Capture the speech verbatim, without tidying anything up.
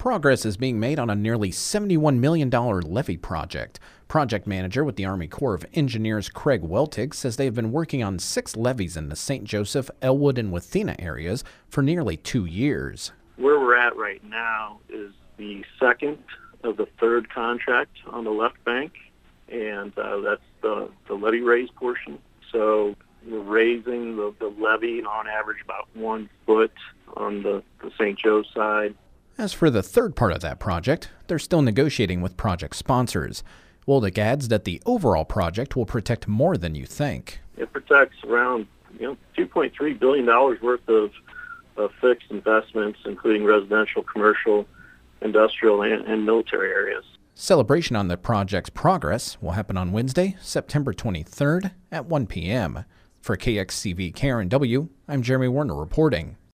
Progress is being made on a nearly seventy-one million dollars levee project. Project manager with the Army Corps of Engineers Craig Weltig says they have been working on six levees in the Saint Joseph, Elwood, and Wathena areas for nearly two years. Where we're at right now is the second of the third contract on the left bank, and uh, that's the, the levee raise portion. So we're raising the, the levee on average about one foot on the, the Saint Joe side. As for the third part of that project, they're still negotiating with project sponsors. Weltig adds that the overall project will protect more than you think. It protects around you know two point three billion dollars worth of, of fixed investments, including residential, commercial, industrial, and, and military areas. Celebration on the project's progress will happen on Wednesday, September twenty-third at one p.m. For K X C V K R N W, I'm Jeremy Werner reporting.